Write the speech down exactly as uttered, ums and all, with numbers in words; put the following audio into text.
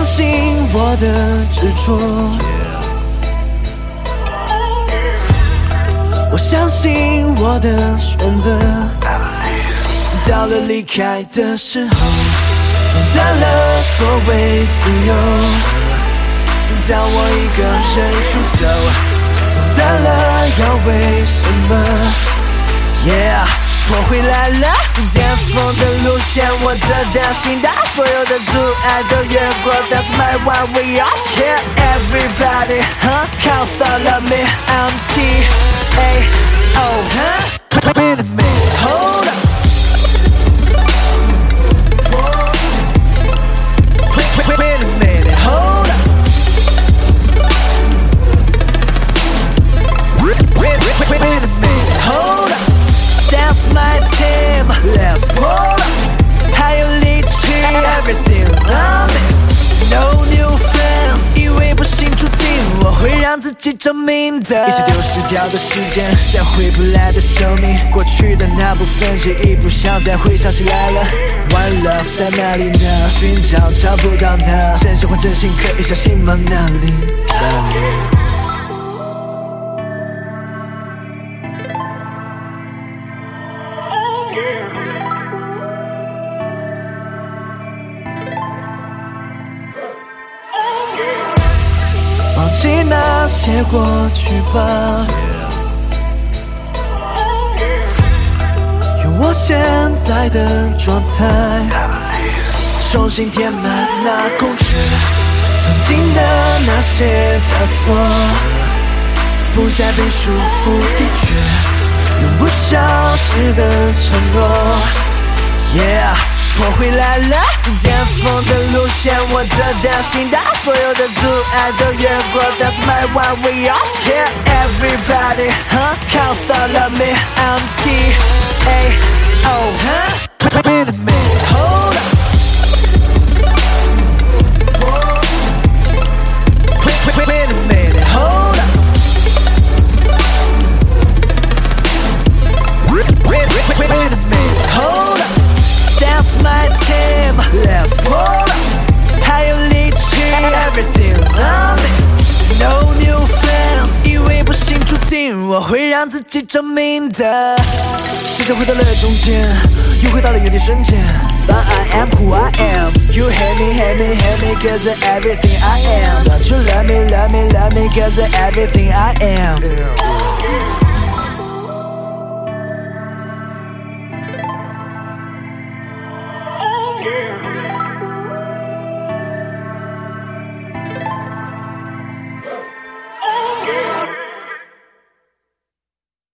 相信我的执着，我相信我的选择。到了离开的时候，懂得了所谓自由。当我一个人出走，懂得了要为什么。Yeah， 我回来了，巅峰的路线，我的大心大，所有的阻碍都越过。That's my why we are here, everybody, huh? Come follow me, I'm T A O, huh? Wait a minute, hold up. Wait, wait a minute, hold up. Wait, wait, wait, wait a minute, hold up. That's my team, let's pull up. 还有力气 ，everything's on me. No new friends， 以为不幸注定，我会让自己证明的。一切丢失掉的时间，再回不来的生命，过去的那部分记忆不想再回想起来了。One love 在哪里呢？寻找找不到呢。真心换真心，可以相信吗？哪里？哪里？忘记那些过去吧，用我现在的状态重新填满那空缺，曾经的那些枷锁不再被束缚，的确永不消失的承诺。Yeah， 我回来了，巅峰的路线，我的大心大，所有的阻碍都越过。That's my why we are here, everybody, huh? Come follow me, I'm T A O, huh? Wait a minute, hold up. Wait, wait, wait a minute, hold up. Wait, wait, wait, wait a minute, hold up.That's my team, let's pull up. 还有力气 ，everything's on me. No new friends， 以为不幸注定，我会让自己证明的。时间回到了中间，又回到了原地瞬间。But I am who I am. You hate me, hate me, hate me, 'cause of everything I am. Don't you love me, love me, love me, 'cause of everything I am. Yeah.